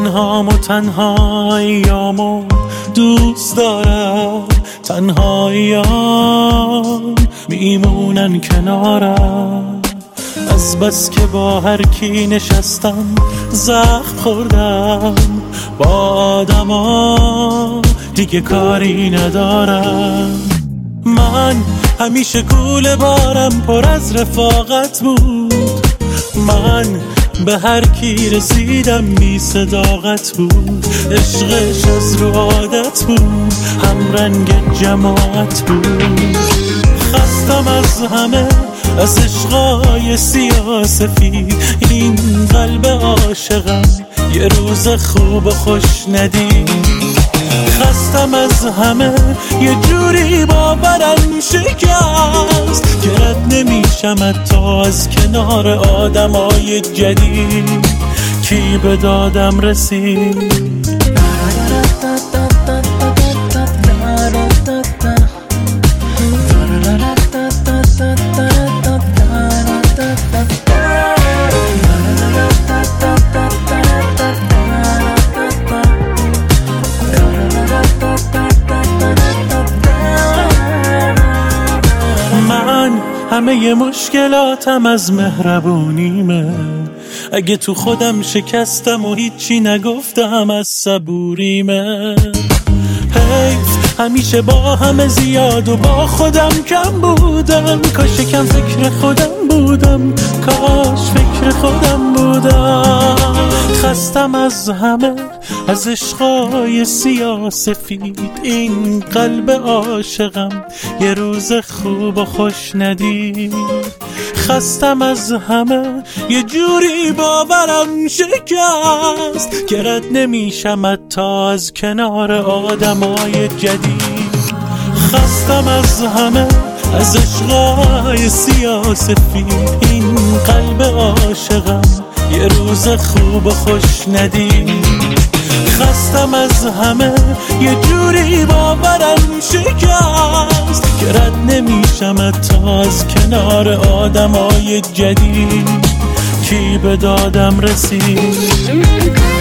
تنهام و تنهاییامو دوست دارم، تنهاییام میمونن کنارم. از بس که با هر کی نشستم زخم خوردم، با آدما دیگه کاری ندارم. من همیشه کوله بارم پر از رفاقت بود، من به هر کی رسیدم بی صداقت بود. عشقش از رو عادت بود، هم رنگ جماعت بود. خستم از همه، از عشقای سیاسفید. این قلب عاشقم یه روز خوب و خوش ندید. خستم از همه، یه جوری باورم شکست که رد نمیشم حتی از کنار آدمای جدید. کی به دادم رسید؟ همه مشکلاتم از مهربونیمه. اگه تو خودم شکستم و هیچی نگفتم از صبوریمه. حیف همیشه با همه زیاد و با خودم کم بودم. کاش کم فکر خودم بودم، کاش فکر خودم بودم. خستم از همه، از عشقای سیاسفید. این قلب عاشقم یه روز خوب و خوش ندید. خستم از همه، یه جوری باورم شکست که رد نمیشم حتی از کنار آدمای جدید. خستم از همه، از عشقای سیاسفید. این قلب عاشقم یه روز خوب و خوش ندید. خستم از همه، یه جوری باورم شکست که رد نمیشم حتی از کنار آدمای جدید. کی به دادم رسید؟